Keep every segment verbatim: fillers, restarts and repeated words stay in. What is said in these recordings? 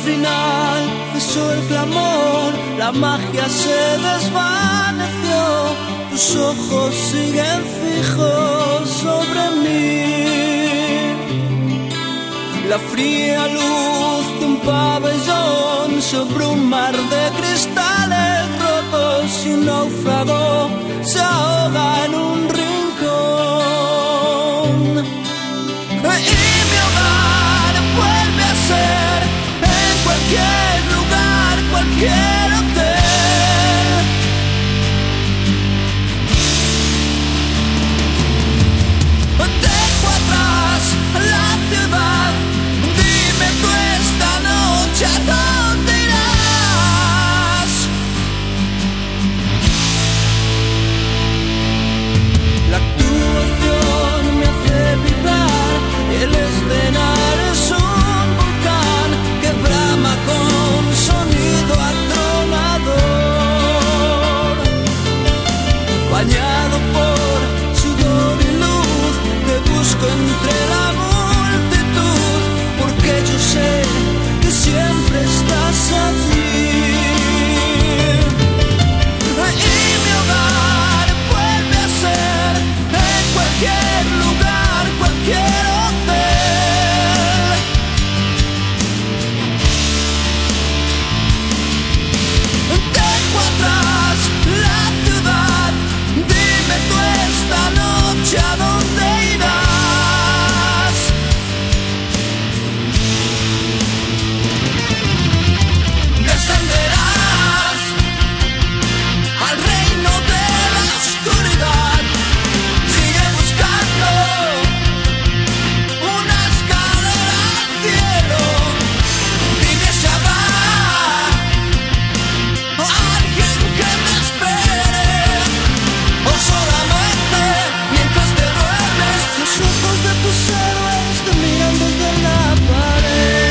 final cesó el clamor, la magia se desvaneció, tus ojos siguen fijos sobre mí. La fría luz de un pabellón sobre un mar de cristales rotos y un náufrago se ahoga en un rincón. Y mi hogar vuelve a ser en cualquier lugar, cualquier hotel. Dejo atrás la ciudad, dime tú esta noche a dónde irás. La actuación me hace vibrar, el escenario es un volcán que brama con sonido atronador. Bañado por sudor y luz, te busco entre la multitud, porque yo sé que siempre estás allí. Y mi hogar vuelve a ser en cualquier lugar, cualquier hotel. Dejo atrás la ciudad, dime tú esta noche a dónde irás. Descenderás al reino de la oscuridad, sigue buscando una escalera al cielo, dime si habrá alguien que te espere, o solamente mientras te duermes los ojos de tus héroes te miran desde la pared.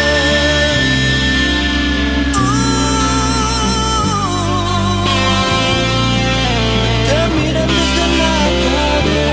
Uh, te miran desde la pared.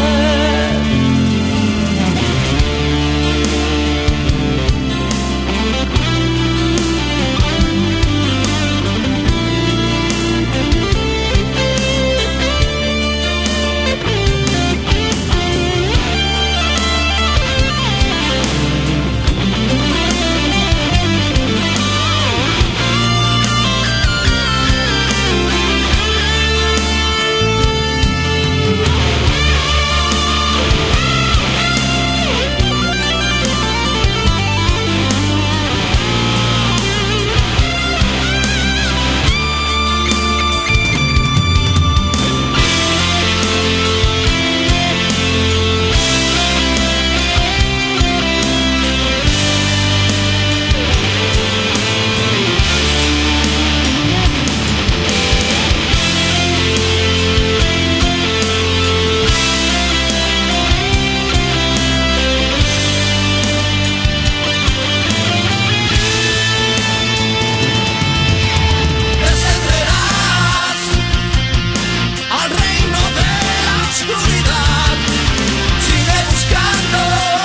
Descenderás al reino de la oscuridad, sigue buscando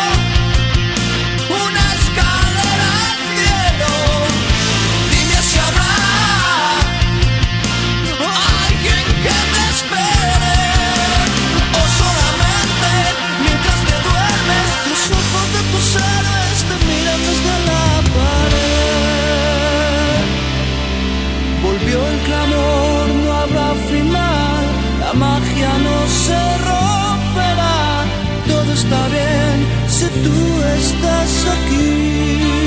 una escalera al cielo, dime si habrá alguien que te espere, o solamente mientras te duermes los ojos de tus héroes te miran desde la pared. Volvió el clamor, no habrá final, la magia no se romperá, todo está bien si tú estás aquí.